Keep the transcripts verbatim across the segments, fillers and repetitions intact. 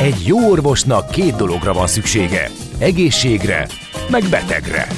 Egy jó orvosnak két dologra van szüksége. Egészségre, meg betegre.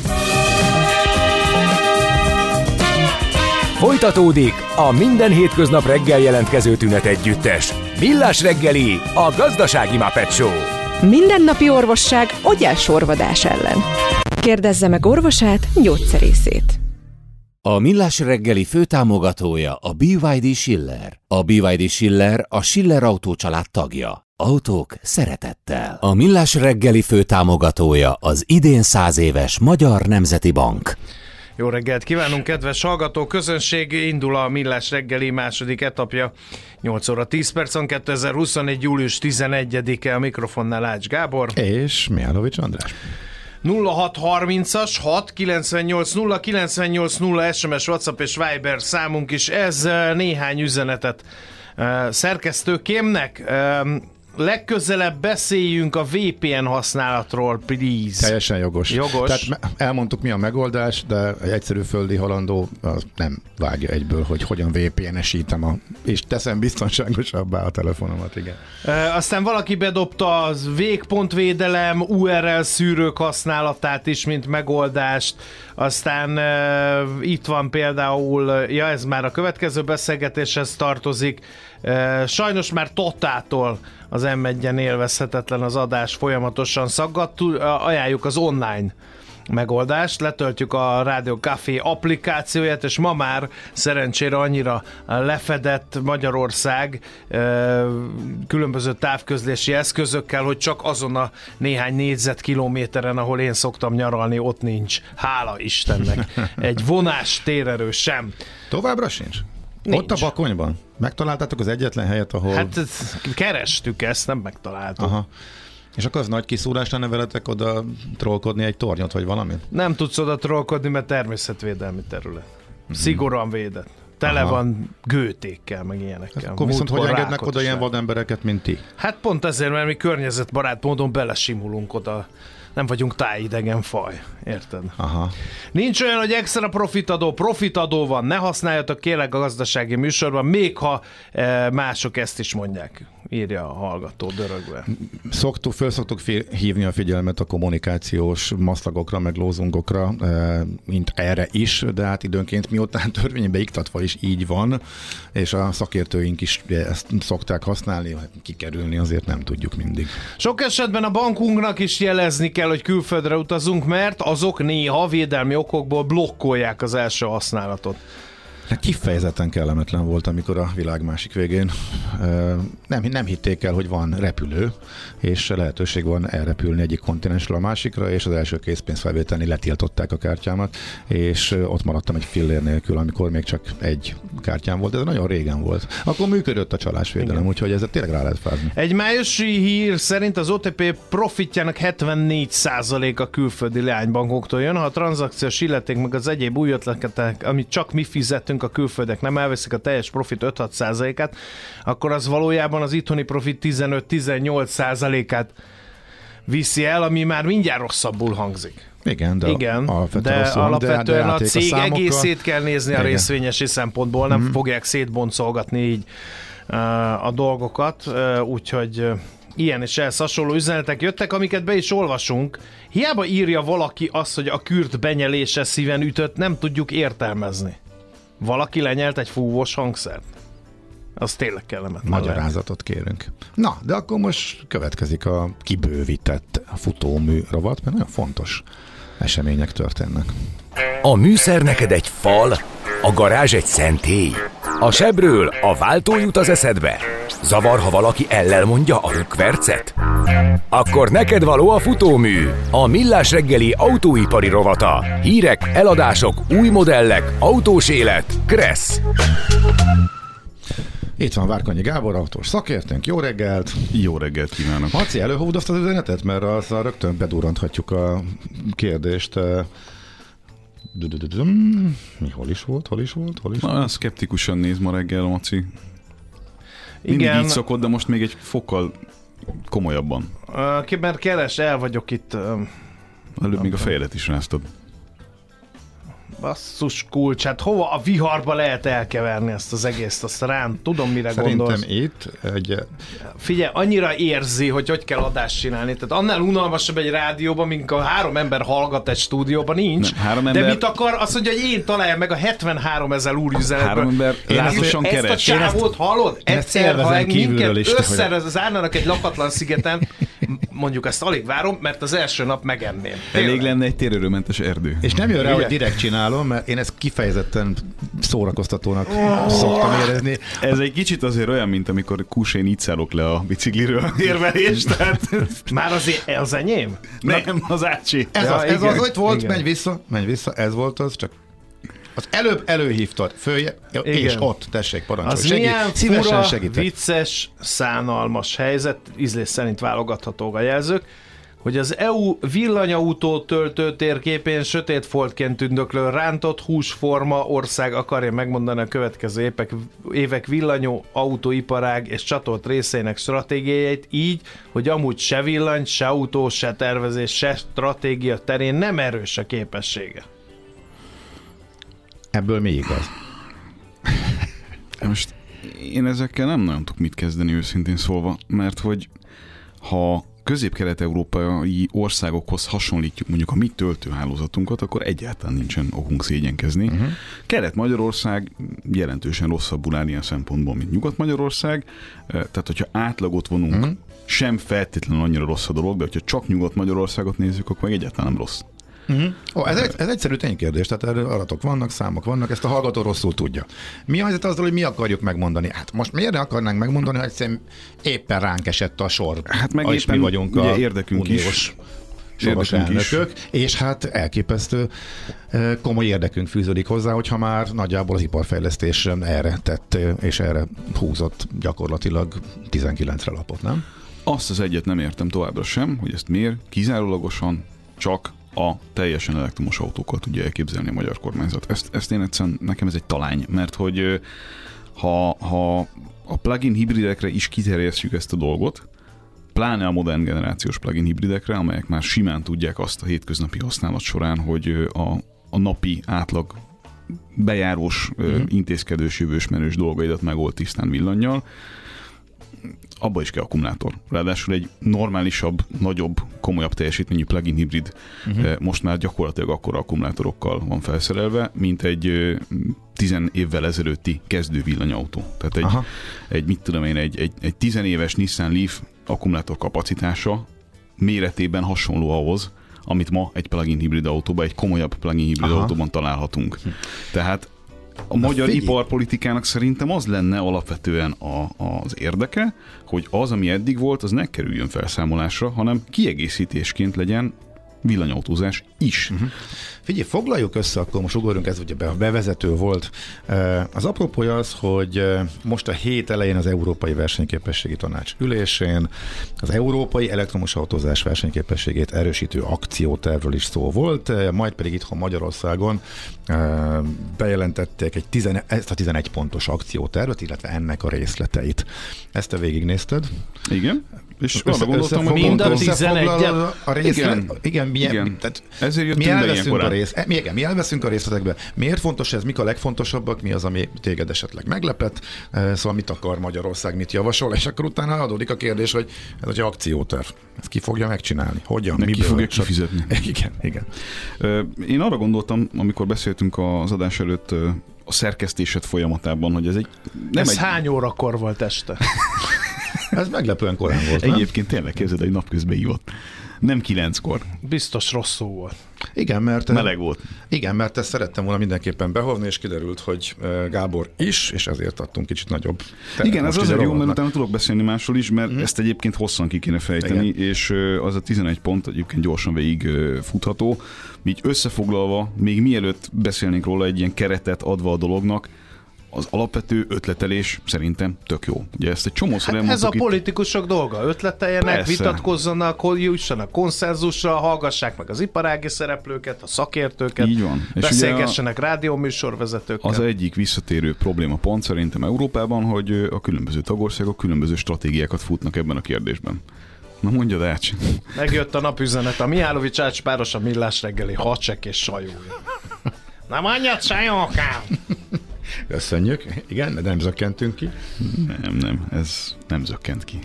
Folytatódik a minden hétköznap reggel jelentkező tünet együttes. Millás reggeli, a gazdasági Muppet Show. Mindennapi orvosság ogyásorvadás ellen. Kérdezze meg orvosát, gyógyszerészét. A Millás reggeli főtámogatója a bé vé dé Schiller. A bé vé dé Schiller a Schiller Autó család tagja. Autók szeretettel. A Millás reggeli főtámogatója az idén száz éves Magyar Nemzeti Bank. Jó reggelt kívánunk, kedves hallgató közönség! Indul a Millás reggeli második etapja. nyolc óra tíz percon, kétezer-huszonegy. július tizenegyedike, a mikrofonnál Ács Gábor. És Mihálovics András. nulla hat harmincas hat kilencvennyolc nulla kilencvennyolc nulla es em es, WhatsApp és Viber számunk is. Ez néhány üzenetet szerkesztőkémnek. Legközelebb beszéljünk a vé pé en használatról, please. Teljesen jogos. Jogos. Tehát elmondtuk, mi a megoldás, de egy egyszerű földi halandó az nem vágja egyből, hogy hogyan vé pé en-esítem a, és teszem biztonságosabbá a telefonomat, igen. E, aztán valaki bedobta az végpontvédelem, u er el szűrők használatát is, mint megoldást. Aztán e, itt van például, ja, ez már a következő beszélgetéshez tartozik, e, sajnos már Totától az em egyen élvezhetetlen az adás, folyamatosan szaggat. Ajánljuk az online megoldást, letöltjük a Rádió Café applikációját, és ma már szerencsére annyira lefedett Magyarország különböző távközlési eszközökkel, hogy csak azon a néhány négyzetkilométeren, ahol én szoktam nyaralni, ott nincs. Hála Istennek. Egy vonás térerő sem. Továbbra sincs? Nincs. Ott a Bakonyban? Megtaláltátok az egyetlen helyet, ahol... Hát kerestük ezt, nem megtaláltuk. Aha. És akkor az nagy kiszúrás lenne veletek oda trollkodni egy tornyot, vagy valami? Nem tudsz oda trollkodni, mert természetvédelmi terület. Szigorúan védett. Tele Aha. van gőtékkel, meg ilyenekkel. Hát akkor viszont hogy engednek rákot oda is ilyen lehet. vadembereket, mint ti? Hát pont ezért, mert mi környezetbarát módon belesimulunk oda. Nem vagyunk tájidegen faj. Érted? Aha. Nincs olyan, hogy extra profitadó, profitadó van. Ne használjatok kérlek a gazdasági műsorban, még ha e, mások ezt is mondják. Írja a hallgató dörögve. Szoktuk, föl szoktuk hívni a figyelmet a kommunikációs maszlagokra, meg lózungokra, mint erre is, de hát időnként miután törvénybe iktatva is így van, és a szakértőink is ezt szokták használni, kikerülni azért nem tudjuk mindig. Sok esetben a bankunknak is jelezni kell, hogy külföldre utazunk, mert azok néha védelmi okokból blokkolják az első használatot. Kifejezetten kellemetlen volt, amikor a világ másik végén nem, nem hitték el, hogy van repülő, és lehetőség van elrepülni egyik kontinensről a másikra, és az első készpénzfelvételni letiltották a kártyámat, és ott maradtam egy fillér nélkül, amikor még csak egy kártyám volt, ez nagyon régen volt. Akkor működött a csalásvédelem, igen. Úgyhogy ezzel tényleg rá lehet fázni. Egy májusi hír szerint az o té pé profitjának hetvennégy százaléka külföldi leánybankoktól jön, ha a tranzakciós illeték meg az egyéb új ötletek, amit csak mi fizetünk, a külföldek nem elveszik a teljes profit öt-hat százalékát, akkor az valójában az itthoni profit tizenöt-tizennyolc százalékát viszi el, ami már mindjárt rosszabbul hangzik. Igen, de, Igen, alapvetően, de rosszul, alapvetően de, de a cég a egészét kell nézni a részvényesi szempontból, nem mm-hmm. fogják szétboncolgatni így uh, a dolgokat, uh, úgyhogy uh, ilyen és ehhez hasonló üzenetek jöttek, amiket be is olvasunk. Hiába írja valaki azt, hogy a kürt benyelése szíven ütött, nem tudjuk értelmezni. Valaki lenyelt egy fúvós hangszert? Az tényleg kellemetlen. Magyarázatot kérünk. Na, de akkor most következik a kibővített futómű rovat, mert nagyon fontos események történnek. A műszer neked egy fal, a garázs egy szentély. A sebről a váltó jut az eszedbe. Zavar, ha valaki ellel mondja a rükvercet? Akkor neked való a futómű, a Millás reggeli autóipari rovata. Hírek, eladások, új modellek, autós élet, Kressz. Itt van Várkonyi Gábor, autós szakértőnk. Jó reggelt! Jó reggelt kívánok! Haci, előhúd azt az üzenetet, mert azzal rögtön bedurranthatjuk a kérdést. Mi, hol is volt? Hol is volt? Hol is volt? Na, szkeptikusan néz ma reggel, Maci. Mindig Igen. így szokott, de most még egy fokkal komolyabban. Uh, mert keres, el vagyok itt. Uh, Előbb még a fejedet is ráztad. Basszus kulcs, hát hova a viharba lehet elkeverni ezt az egészt, azt rám, tudom mire Szerintem gondolsz. itt egy... Figyelj, annyira érzi, hogy hogy kell adást csinálni. Tehát annál unalmasabb egy rádióban, mint a három ember hallgat egy stúdióban, nincs. Nem, három de ember... mit akar? Azt mondja, hogy én találjam meg a hetvenhárom ezer úrüzenetből. Három ember lázasan ezt keres. a csávót hallod? Egyszer, ha minket összezárnának egy lakatlan szigeten, mondjuk ezt alig várom, mert az első nap megenném. Elég lenne egy térőrőmentes erdő. És nem jön rá, Ugye? hogy direkt csinálom, mert én ezt kifejezetten szórakoztatónak szoktam érezni. Ez egy kicsit azért olyan, mint amikor Kúsén így szállok le a bicikliről érvelést, tehát Már azért az enyém? nem, az ácsé. Ez Ja, az, ez igen, az, hogy volt, igen. menj vissza, menj vissza, ez volt az, csak az előbb előhívtad, följe, és Igen. ott, tessék, parancsolj. Az Segít, milyen szívesen fura, segítek. vicces, szánalmas helyzet, ízlés szerint válogathatók a jelzők, hogy az é u villanyautó töltő térképén sötét foltként tündöklő rántott húsforma ország akarja megmondani a következő évek, évek villanyó autóiparág és csatolt részeinek stratégiáit így, hogy amúgy se villany, se autó, se tervezés, se stratégia terén nem erős a képessége. Ebből mi igaz? Most én ezekkel nem nagyon tudok mit kezdeni őszintén szólva, mert hogy ha közép-kelet-európai országokhoz hasonlítjuk mondjuk a mi töltőhálózatunkat, akkor egyáltalán nincsen okunk szégyenkezni. Uh-huh. Kelet-Magyarország jelentősen rosszabbul áll ilyen szempontból, mint Nyugat-Magyarország, tehát hogyha átlagot vonunk, uh-huh. sem feltétlenül annyira rossz a dolog, de hogyha csak Nyugat-Magyarországot nézzük, akkor meg egyáltalán nem rossz. Uh-huh. Oh, ez, egy, ez egyszerű ténykérdés, tehát erről adatok vannak, számok vannak, ezt a hallgató rosszul tudja. Mi a helyzet azzal, hogy mi akarjuk megmondani? Hát most miért ne akarnánk megmondani, hogy egyszerűen éppen ránk esett a sor. Hát meg és éppen mi vagyunk ugye a érdekünk is. soros Érdekünk is. elnökök, és hát elképesztő komoly érdekünk fűződik hozzá, hogyha már nagyjából az iparfejlesztés erre tett, és erre húzott gyakorlatilag tizenkilencre lapot, nem? Azt az egyet nem értem továbbra sem, hogy ezt miért kizárólagosan csak a teljesen elektromos autókkal tudja elképzelni a magyar kormányzat. Ezt, ezt én egyszerűen, nekem ez egy talány, mert hogy ha, ha a plug-in hibridekre is kiterjesztjük ezt a dolgot, pláne a modern generációs plug-in hibridekre, amelyek már simán tudják azt a hétköznapi használat során, hogy a, a napi átlag bejárós, mm-hmm. intézkedős, jövős, menős dolgaidat megold tisztán villannyal, abba is kell akkumulátor. Ráadásul egy normálisabb, nagyobb, komolyabb teljesítményű plug-in hibrid uh-huh. most már gyakorlatilag akkora akkumulátorokkal van felszerelve, mint egy tizen évvel ezelőtti kezdő villanyautó. Tehát egy, egy mit tudom én, egy, egy, egy tizenéves Nissan Leaf akkumulátor kapacitása méretében hasonló ahhoz, amit ma egy plug-in hibrid autóban, egy komolyabb plug-in hibrid Aha. autóban találhatunk. Tehát a Na magyar figyelj. iparpolitikának szerintem az lenne alapvetően a, az érdeke, hogy az, ami eddig volt, az ne kerüljön felszámolásra, hanem kiegészítésként legyen villanyautózás is. Uh-huh. Figyelj, foglaljuk össze, akkor most ugorjunk, ez ugye bevezető volt. Az apropója az, hogy most a hét elején az Európai Versenyképességi Tanács ülésén az európai elektromos autózás versenyképességét erősítő akciótervről is szó volt, majd pedig itthon Magyarországon bejelentették egy tizen, ezt a tizenegy pontos akciótervet, illetve ennek a részleteit. Ezt te végignézted? Igen. És arra gondoltam, hogy mind a tizenegy. A részlet, igen, igen, milyen, igen. Tehát ezért mi jöttünk be elveszünk a, rész, mi, igen, mi elveszünk a részletekbe. Miért fontos ez? Mik a legfontosabbak? Mi az, ami téged esetleg meglepett? Szóval mit akar Magyarország, mit javasol? És akkor utána adódik a kérdés, hogy ez egy akcióterv. Ezt ki fogja megcsinálni? Hogyan? Meg Miből? ki fogja kifizetni? Igen, igen. Én arra gondoltam, amikor beszéltünk az adás előtt a szerkesztésed folyamatában, hogy ez egy... Nem ez egy... hány órakor volt este? Ez meglepően korán volt, nem? Egyébként tényleg képzeld, hogy napközben hívott. Nem kilenckor. Biztos rosszul volt. Igen, mert... Meleg volt. Igen, mert ezt szerettem volna mindenképpen behovni, és kiderült, hogy Gábor is, és ezért adtunk kicsit nagyobb. Igen, ez azért jó, mert utána tudok beszélni másról is, mert mm. ezt egyébként hosszan ki kéne fejteni, igen. És az a tizenegy pont egyébként gyorsan végig futható. Így összefoglalva, még mielőtt beszélnénk róla egy ilyen keretet adva a dolognak, az alapvető ötletelés szerintem tök jó. Ugye ezt egy csomószor hát ez a itt... politikusok dolga. Ötleteljenek, Persze. Vitatkozzanak, jussanak konszenzusra, hallgassák meg az iparági szereplőket, a szakértőket, így van. beszélgessenek a... rádióműsorvezetőkkel. Az egyik visszatérő probléma pont szerintem Európában, hogy a különböző tagországok különböző stratégiákat futnak ebben a kérdésben. Na mondjad, Ács. Megjött a napüzenet. A Mihálovics Ács páros a Millás reggeli hacsek és sajója. Nem anyjad, sajókám! Köszönjük. Igen, de nem zökkentünk ki. Nem, nem, ez nem zökkent ki.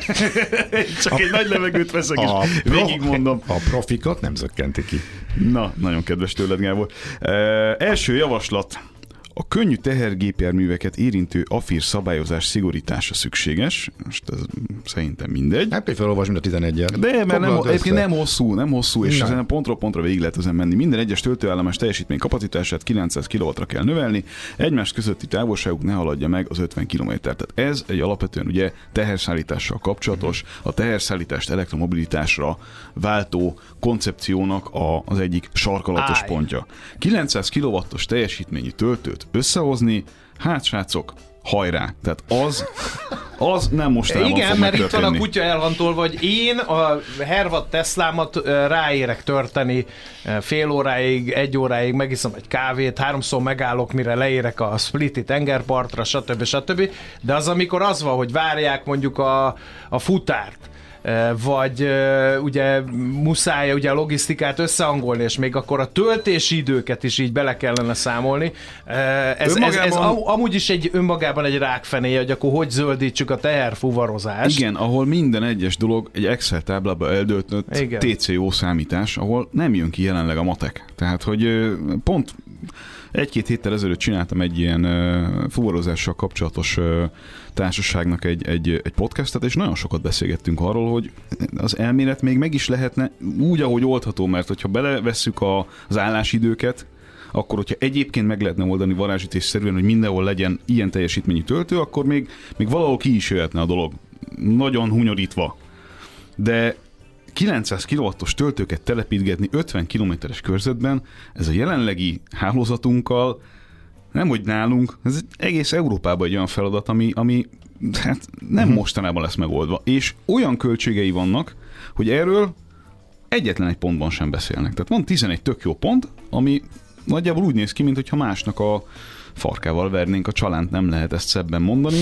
Csak a, egy nagy levegőt veszek, és pro, végigmondom. A profikat nem zökkenti ki. Na, nagyon kedves tőled, Gábor. E, első javaslat. A könnyű tehergépjárműveket érintő AFIR szabályozás szigorítása szükséges. Most ez szerintem mindegy. Hát például felolvasd mind a tizenegyet. De, mert nem, egyébként nem hosszú, nem hosszú, és nem. ezen pontról pontra végig lehet ezen menni. Minden egyes töltőállomás teljesítmény kapacitását kilencszáz kilowattra kell növelni, egymás közötti távolságuk ne haladja meg az ötven kilométert. Tehát ez egy alapvetően ugye teherszállítással kapcsolatos, a teherszállítást elektromobilitásra váltó koncepciónak a, az egyik sarkalatos Áj. pontja. kilencszáz kilowattos teljesítményű töltőt összehozni, hát srácok, hajrá. Tehát az, az nem mostanában igen, fog mert itt megtörténni. van a kutya elhantolva, hogy én a hervad Teslámat ráérek törteni fél óráig, egy óráig, megiszom egy kávét, háromszor megállok, mire leérek a Spliti tengerpartra, stb. stb. De az, amikor az van, hogy várják mondjuk a, a futárt, vagy uh, ugye muszáj ugye a logisztikát összehangolni, és még akkor a töltési időket is így bele kellene számolni. Uh, ez, ez, ez amúgy is egy önmagában egy rákfenéje, hogy akkor hogy zöldítsük a teherfuvarozást. Igen, ahol minden egyes dolog egy Excel táblába eldöltött igen. té cé o számítás, ahol nem jön ki jelenleg a matek. Tehát, hogy pont egy-két héttel ezelőtt csináltam egy ilyen uh, fuvarozással kapcsolatos uh, társaságnak egy, egy, egy podcastet, és nagyon sokat beszélgettünk arról, hogy az elmélet még meg is lehetne úgy, ahogy oldható, mert hogyha belevesszük a, az állásidőket, akkor hogyha egyébként meg lehetne oldani varázsütésszerűen, hogy mindenhol legyen ilyen teljesítményű töltő, akkor még, még valahol ki is jöhetne a dolog. Nagyon hunyorítva. De kilencszáz kilowattos töltőket telepítgetni ötven kilométeres körzetben, ez a jelenlegi hálózatunkkal, nem hogy nálunk, ez egész Európában egy olyan feladat, ami, ami hát nem uh-huh. mostanában lesz megoldva. És olyan költségei vannak, hogy erről egyetlen egy pontban sem beszélnek. Tehát van tizenegy tök jó pont, ami nagyjából úgy néz ki, mintha másnak a farkával vernénk a csalánt, nem lehet ezt szebben mondani.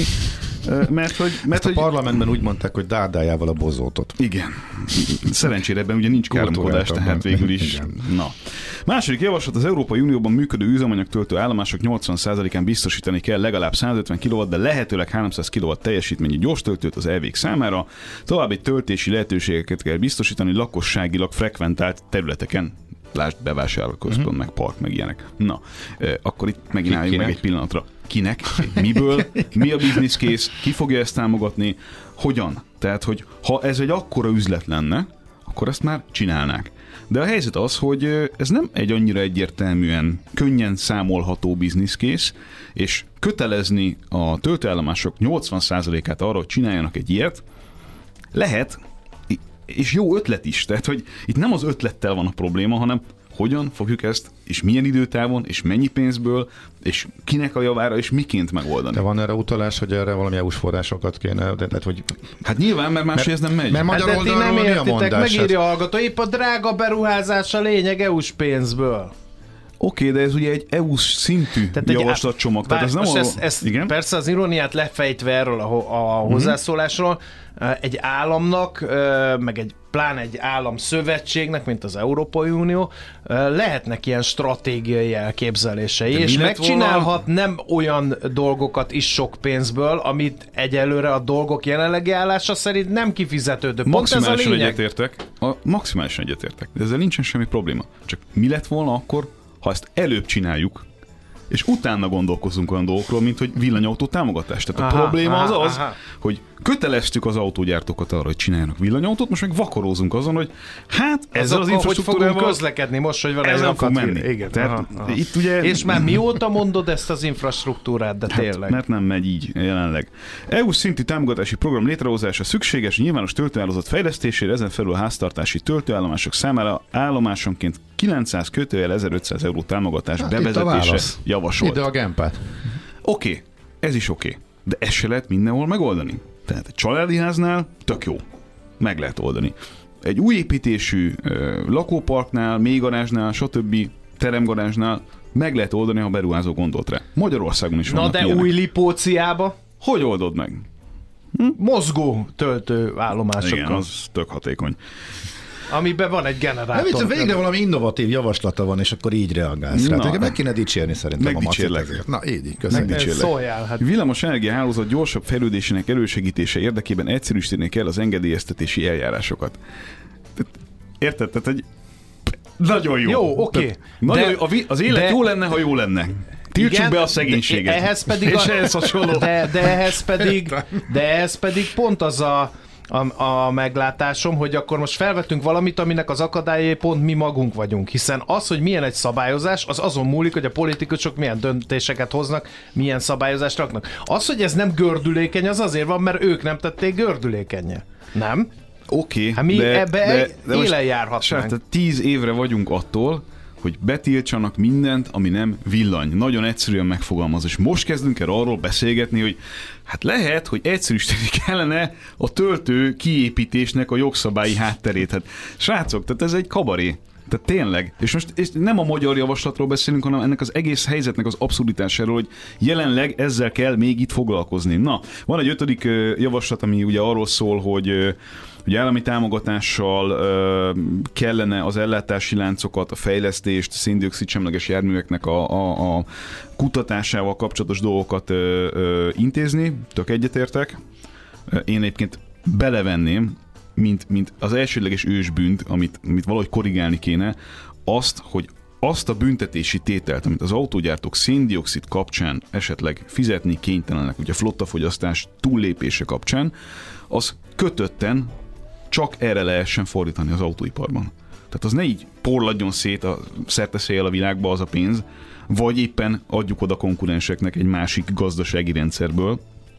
Mert hogy, mert, ezt a hogy... parlamentben úgy mondták, hogy dárdájával a bozótot. Igen. Szerencsére ebben ugye nincs káromkodás, tehát végül is. Igen. Na. Második javaslat, az Európai Unióban működő üzemanyagtöltő állomások nyolcvan százalékán biztosítani kell legalább százötven kilowatt, de lehetőleg háromszáz kilowatt teljesítményű gyors töltőt az é vék számára. További töltési lehetőségeket kell biztosítani lakosságilag frekventált területeken. Lásd, bevásárlóközpont, uh-huh. meg park, meg ilyenek. Na, eh, akkor itt megint álljunk meg egy pillanatra. Kinek? Miből? Mi a business case? Ki fogja ezt támogatni? Hogyan? Tehát, hogy ha ez egy akkora üzlet lenne, akkor ezt már csinálnák. De a helyzet az, hogy ez nem egy annyira egyértelműen, könnyen számolható business case, és kötelezni a töltőállomások nyolcvan százalékát arra, hogy csináljanak egy ilyet, lehet, és jó ötlet is. Tehát, hogy itt nem az ötlettel van a probléma, hanem hogyan fogjuk ezt, és milyen időtávon, és mennyi pénzből, és kinek a javára, és miként megoldani. De van erre utalás, hogy erre valami é u-s forrásokat kéne? De, de, hogy... Hát nyilván, mert máshogy ez nem megy. Mert magyar hát oldalról nem mi a értitek, mondás? megírja a hallgató, épp a drága beruházás a lényeg é u-s pénzből. Oké, okay, de ez ugye egy é u-s szintű tehát javaslatcsomag. Tehát ez nem a... ezt, ezt igen? Persze az iróniát lefejtve erről a, a hozzászólásról, egy államnak, meg egy pláne egy államszövetségnek, mint az Európai Unió, lehetnek ilyen stratégiai elképzelései, de és megcsinálhat volna? Nem olyan dolgokat is sok pénzből, amit egyelőre a dolgok jelenlegi állása szerint nem kifizetődő. Pont ez a lényeg. Egyetértek. A maximálisan egyetértek. De ezzel nincsen semmi probléma. Csak mi lett volna akkor, ha ezt előbb csináljuk, és utána gondolkozunk olyan dolgokról, mint hogy villanyautó támogatás. Tehát aha, a probléma aha, az az, aha. hogy köteleztük az autógyártókat arra, hogy csináljanak villanyautót, most meg vakarózunk azon, hogy hát ezzel az infrastruktúrával... Hogy fogunk közlekedni most, hogy van ez egy nem fog menni. Igen, Tehát aha, aha. Itt ugye... És már mióta mondod ezt az infrastruktúrát, de hát, tényleg? Mert nem megy így jelenleg. é u szintű támogatási program létrehozása szükséges nyilvános töltőállomás fejlesztésére, ezen felül a háztartási töltőállomások számára állomásonként kilencszáz kötőjel ezerötszáz euró támogatás hát bevezetése javasolt. Ide a gempát. Oké, okay, ez is oké, okay. De ezt se lehet mindenhol megoldani. Tehát egy családi háznál tök jó. Meg lehet oldani. Egy új építésű ö, lakóparknál, mélygarázsnál, stb. Teremgarázsnál meg lehet oldani, ha beruházó gondolt rá. Magyarországon is vannak Na de ilyenek. új Lipóciába? Hogy oldod meg? Hm? Mozgó töltőállomásokon. Igen, az tök hatékony. amiben van egy generátor. Nem, itt végre valami innovatív javaslata van, és akkor így reagálsz rá. Tehát meg kéne dicsérni szerintem a macit ezért. Na, így, köszönjük. Szóljál, hát. Villamos energiahálózat gyorsabb fejlődésének elősegítése érdekében egyszerűsíteni kell az engedélyeztetési eljárásokat. Érted? Tehát, hogy nagyon jó. Jó, oké. Okay. Az élet de... jó lenne, ha jó lenne. Tiltsuk igen, be a szegénységet. Ehhez pedig a, ehhez de, de, ehhez pedig, de ehhez pedig pont az a, a, a meglátásom, hogy akkor most felvetünk valamit, aminek az akadályai pont mi magunk vagyunk. Hiszen az, hogy milyen egy szabályozás, az azon múlik, hogy a politikusok milyen döntéseket hoznak, milyen szabályozást raknak. Az, hogy ez nem gördülékeny, az azért van, mert ők nem tették gördülékenye. Nem? Oké, okay, hát mi de, ebbe de, de élen járhatnánk. Tehát tíz évre vagyunk attól, hogy betiltsanak mindent, ami nem villany. Nagyon egyszerűen megfogalmaz. És most kezdünk el arról beszélgetni, hogy hát lehet, hogy egyszerűsíteni kellene a töltő kiépítésnek a jogszabályi hátterét. Hát srácok, tehát ez egy kabaré. Tehát tényleg. És most és nem a magyar javaslatról beszélünk, hanem ennek az egész helyzetnek az abszurditásáról, hogy jelenleg ezzel kell még itt foglalkozni. Na, van egy ötödik javaslat, ami ugye arról szól, hogy ugye állami támogatással uh, kellene az ellátási láncokat, a fejlesztést, a szén-dioxid semleges járműveknek a, a, a kutatásával kapcsolatos dolgokat uh, uh, intézni. Tök egyetértek. Uh, én egyébként belevenném, mint, mint az elsődleges ősbűnt, amit, amit valahogy korrigálni kéne, azt, hogy azt a büntetési tételt, amit az autógyártók szén-dioxid kapcsán esetleg fizetni kénytelenek, ugye a flottafogyasztás túllépése kapcsán, az kötötten csak erre lehessen fordítani az autóiparban. Tehát az ne így porladjon szét a szerteszéjjel a világba az a pénz, vagy éppen adjuk oda konkurenseknek egy másik gazdasági rendszerből,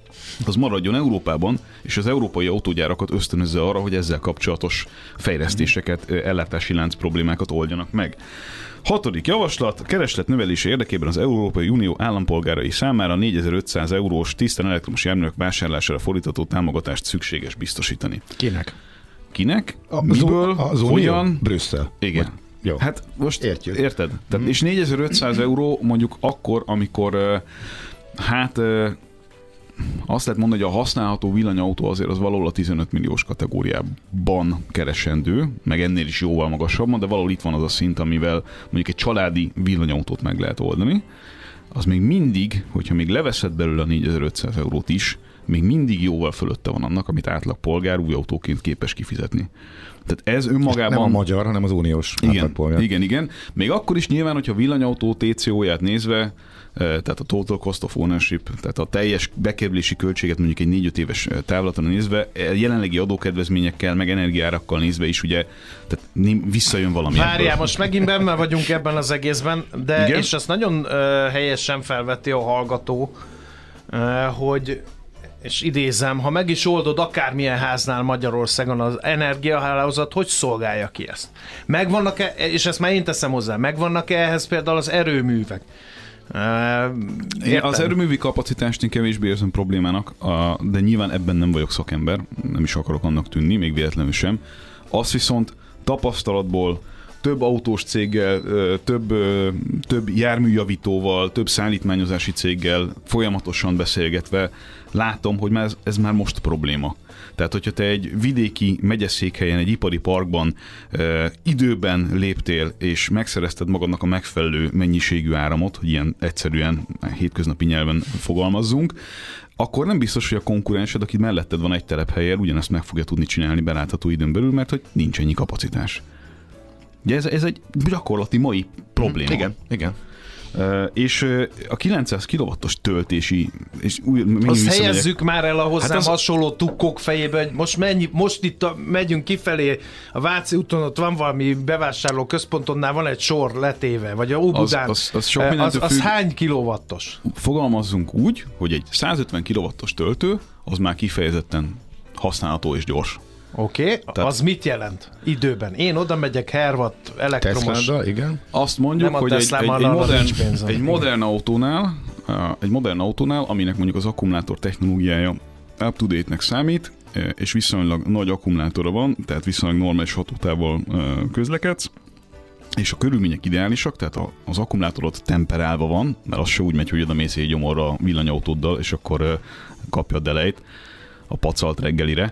az maradjon Európában, és az európai autógyárakat ösztönözze arra, hogy ezzel kapcsolatos fejlesztéseket, ellátási lánc problémákat oldjanak meg. Hatodik javaslat, kereslet növelése érdekében az Európai Unió állampolgárai számára négyezer-ötszáz eurós tisztán elektromos járművek vásárlására fordítható támogatást szükséges biztosítani. Kinek? Kinek? A, Miből? Az Hogyan? Brüsszel. Igen. Vagy, jó. Hát most értjük. Érted? Tehát, mm. És négyezer-ötszáz euró mondjuk akkor, amikor hát azt lehet mondani, hogy a használható villanyautó azért az valahol a tizenöt milliós kategóriában keresendő, meg ennél is jóval magasabban, de valahol itt van az a szint, amivel mondjuk egy családi villanyautót meg lehet oldani. Az még mindig, hogyha még leveszed belőle a négyezer-ötszáz eurót is, még mindig jóval fölötte van annak, amit átlag polgár új autóként képes kifizetni. Tehát ez önmagában... Nem a magyar, hanem az uniós átlagpolgár. Igen, igen. Még akkor is nyilván, hogyha villanyautó té cé ó-ját nézve, tehát a total cost of ownership, tehát a teljes bekerülési költséget mondjuk egy négy-öt éves távlaton nézve, jelenlegi adókedvezményekkel, meg energiárakkal nézve is ugye, tehát visszajön valami. Várjál, ebből. Most megint benne vagyunk ebben az egészben, de igen? És azt nagyon uh, helyesen felveti a hallgató, uh, hogy és idézem, ha meg is oldod akármilyen háznál Magyarországon az energiahálózat, hogy szolgálja ki ezt? Megvannak-e, és ezt már én teszem hozzá, megvannak-e ehhez például az erőművek? Én az erőművi kapacitást én kevésbé érzem problémának, de nyilván ebben nem vagyok szakember, nem is akarok annak tűnni, még véletlenül sem. Azt viszont tapasztalatból több autós céggel, több, több járműjavítóval, több szállítmányozási céggel folyamatosan beszélgetve látom, hogy ez, ez már most probléma. Tehát, hogyha te egy vidéki megyeszékhelyen, egy ipari parkban e, időben léptél, és megszerezted magadnak a megfelelő mennyiségű áramot, hogy ilyen egyszerűen hétköznapi nyelven fogalmazzunk, akkor nem biztos, hogy a konkurensed, aki melletted van egy telephelyen, ugyanezt meg fogja tudni csinálni belátható időn belül, mert hogy nincs ennyi kapacitás. Ugye ez, ez egy gyakorlati mai probléma. Igen, igen. Uh, és uh, a kilencszáz kilowattos töltési és új, azt helyezzük már el a hozzám hát az... hasonló tukkok fejébe, hogy most, mennyi, most itt a, megyünk kifelé a Váci úton, ott van valami bevásárló központonnál, van egy sor letéve, vagy a Óbudán, az, az, az, sok az, az hány kilowattos? Fogalmazzunk úgy, hogy egy százötven kilowattos töltő az már kifejezetten használható és gyors. Oké, okay. Az mit jelent időben? Én oda megyek Hervat elektromos... Tesla-da, igen. Azt mondjuk, hogy egy, egy, egy, modern, egy modern autónál, egy modern autónál, aminek mondjuk az akkumulátor technológiája up-to-date-nek számít, és viszonylag nagy akkumulátora van, tehát viszonylag normális hatótávval közlekedsz, és a körülmények ideálisak, tehát az akkumulátorod temperálva van, mert az se úgy megy, hogy oda mész egy gyomorra villanyautóddal, és akkor kapja a delejt a pacalt reggelire,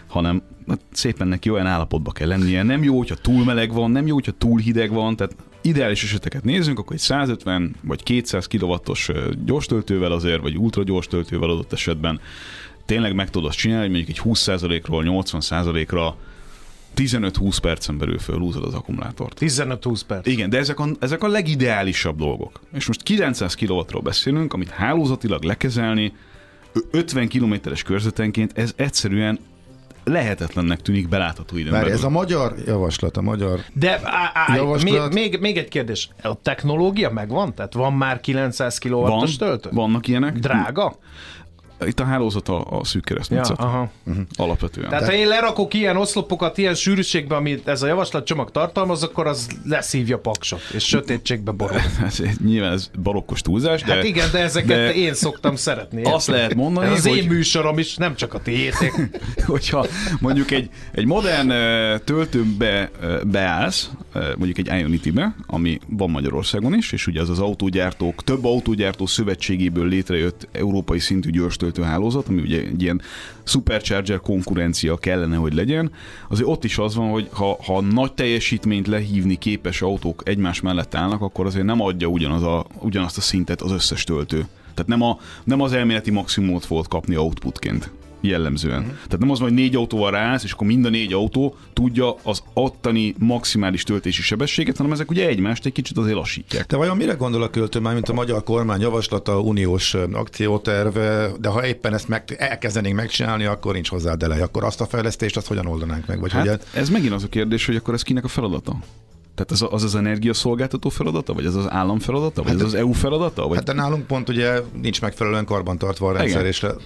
hanem hát szépen neki olyan állapotba kell lennie. Nem jó, hogyha túl meleg van, nem jó, hogyha túl hideg van, tehát ideális eseteket nézzünk, akkor egy százötven vagy kétszáz kilowattos gyorstöltővel azért, vagy ultra gyors töltővel adott esetben tényleg meg tudod azt csinálni, hogy mondjuk egy húsz százalékról nyolcvan százalékra tizenöt-húsz percen belül fölhúzod az akkumulátort. tizenöt-húsz perc. Igen, de ezek a, ezek a legideálisabb dolgok. És most kilencszáz kilowattról beszélünk, amit hálózatilag lekezelni ötven kilométeres körzetenként, ez egyszerűen lehetetlennek tűnik belátható időn Várj, belül. ez a magyar javaslat, a magyar De á, á, javaslat... még, még, még egy kérdés. A technológia megvan? Tehát van már kilencszáz kilowattos Van, töltő? vannak ilyenek. Drága? Itt a hálózat a, a szűk keresztmetszet. Ja, aha. Alapvetően. Tehát ha én lerakok ilyen oszlopokat ilyen sűrűségben, amit ez a javaslatcsomag tartalmaz, akkor az leszívja paksot, és sötétségbe borul. Ez, nyilván ez barokkos túlzás, de... Hát igen, de ezeket de én szoktam szeretni. azt lehet mondani, ez az hogy... én műsorom is, nem csak a tiétek. Hogyha mondjuk egy, egy modern uh, töltőbe uh, beállsz, uh, mondjuk egy Ionity-be, ami van Magyarországon is, és ugye az az autógyártók, több autógyártó szövetségéből létrejött európai szintű gyors töltőhálózat, ami ugye egy ilyen supercharger konkurencia kellene, hogy legyen, azért ott is az van, hogy ha, ha nagy teljesítményt lehívni képes autók egymás mellett állnak, akkor azért nem adja ugyanaz a, ugyanazt a szintet az összes töltő. Tehát nem, a, nem az elméleti maximumot fogod kapni outputként jellemzően. Uh-huh. Tehát nem az, hogy négy autóval ráállsz, és akkor mind a négy autó tudja az ottani maximális töltési sebességet, hanem ezek ugye egymást egy kicsit azért lassítják. De vajon mire gondol a költő már, mint a magyar kormány javaslata, uniós akcióterv, de ha éppen ezt meg, elkezdenénk megcsinálni, akkor nincs hozzá delej. Akkor azt a fejlesztést, azt hogyan oldanánk meg? Vagy hát ugye... ez megint az a kérdés, hogy akkor ez kinek a feladata? Tehát az az, az energiaszolgáltató feladata, vagy ez az állam feladata, vagy hát ez az é u feladata? Vagy... Hát de nálunk pont ugye nincs megfelelően karbantartva a rendszer, és a,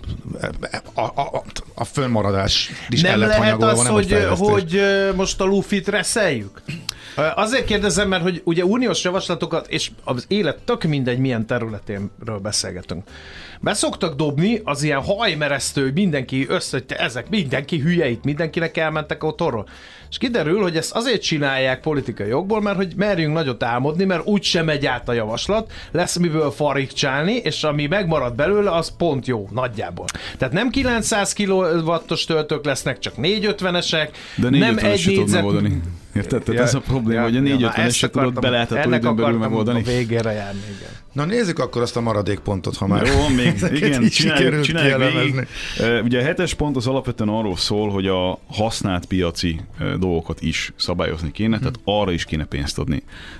a, a, a fönnmaradás is nem lehet hanyagolva, az, nem hogy, hogy most a lufit reszeljük? Azért kérdezem, mert hogy ugye uniós javaslatokat, és az élet tök mindegy milyen területénről beszélgetünk. Beszoktak dobni az ilyen hajmeresztő, hogy mindenki össze, ezek mindenki hülyeit, mindenkinek elmentek otthonról. És kiderül, hogy ezt azért csinálják politikai jogból, mert hogy merjünk nagyot álmodni, mert úgysem megy át a javaslat, lesz miből farigcsálni, és ami megmarad belőle, az pont jó, nagyjából. Tehát nem kilencszáz kilowattos töltők lesznek, csak négyszázötvenesek, de nem egy négyzet... Érted? Tehát ez a probléma, ja, hogy a négyszázötveneset tudod belátható időn belül megoldani. Ennek akartam a végére járni, igen. Na nézzük akkor azt a maradékpontot, ha már jó, még igen, csináljuk, csináljuk végig. Ugye a hetes pont az alapvetően arról szól, hogy a használt piaci dolgokat is szabályozni kéne, tehát arra is kéne pénzt adni.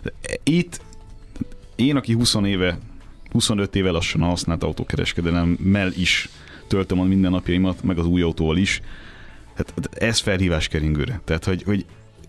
Itt én, aki húsz éve, huszonöt éve lassan a használt autókereskedelemmel is töltöm a mindennapjaimat, meg az új autóval is, hát ez felhívás keringőre. Tehát, hogy, hogy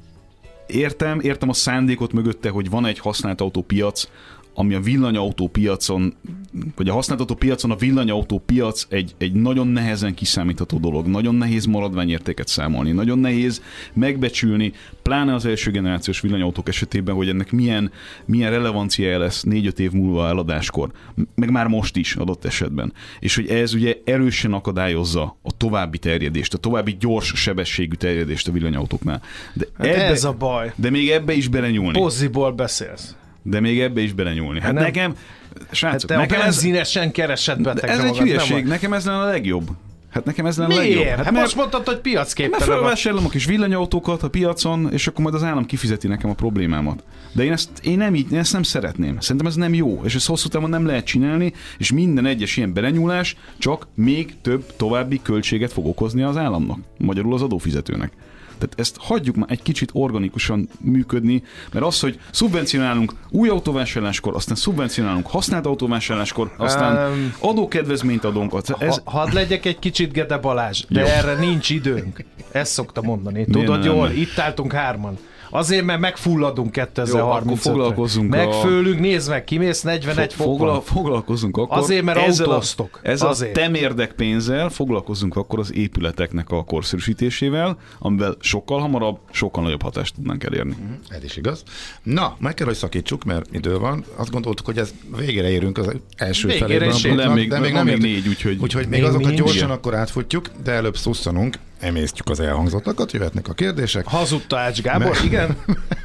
Értem, értem a szándékot mögötte, hogy van egy használt autópiac, ami a villanyautópiacon, vagy a használt autópiacon a villanyautópiac egy, egy nagyon nehezen kiszámítható dolog, nagyon nehéz maradványértéket számolni, nagyon nehéz megbecsülni, pláne az első generációs villanyautók esetében, hogy ennek milyen, milyen relevanciája lesz négy-öt év múlva eladáskor, meg már most is adott esetben. És hogy ez ugye erősen akadályozza a további terjedést, a további gyors sebességű terjedést a villanyautóknál. De, hát ebbe, ez a baj. De még ebbe is belenyúlni. Poziból beszélsz. De még ebbe is belenyúlni. Hát nem, nekem, srácok, hát nekem a benzinesen keresett beteg. Ez egy hülyeség, nem nekem ez lenne a legjobb. Hát nekem ez lenne a legjobb. Hát, hát mert, most mondtad, hogy piacképtelen. Mert felvásárolom a kis villanyautókat a piacon, és akkor majd az állam kifizeti nekem a problémámat. De én ezt, én nem, így, én ezt nem szeretném. Szerintem ez nem jó, és ezt hosszú távon nem lehet csinálni, és minden egyes ilyen belenyúlás csak még több további költséget fog okozni az államnak, magyarul az adófizetőnek. Tehát ezt hagyjuk már egy kicsit organikusan működni, mert az, hogy szubvencionálunk új autóvásárláskor, aztán szubvencionálunk használt autóvásárláskor, aztán um, adókedvezményt adunk. Ez... Ha, hadd legyek egy kicsit Gede Balázs, de jó. Erre nincs időnk. Ezt szoktam mondani. Tudod Milyen jól, nem. Itt álltunk hárman. Azért, mert megfulladunk kétezer-harmincötre. Foglalkozunk Megfőlünk, a... nézd meg, kimész negyvenegy Fo- fogla- fokon. Foglalkozunk akkor. Azért, mert autóztok. Ezzel a temérdek pénzzel foglalkozunk akkor az épületeknek a korszerűsítésében, amivel sokkal hamarabb, sokkal nagyobb hatást tudnánk elérni. Ez is igaz. Na, meg kell, hogy szakítsuk, mert idő van. Azt gondoltuk, hogy ez végére érünk az első felében. De még, de még nem még négy, úgyhogy... Úgyhogy még azokat gyorsan akkor átfutjuk, de előbb szusszanunk, emésztjük az elhangzottakat, jöhetnek a kérdések. Hazudta Ács Gábor, meg, igen.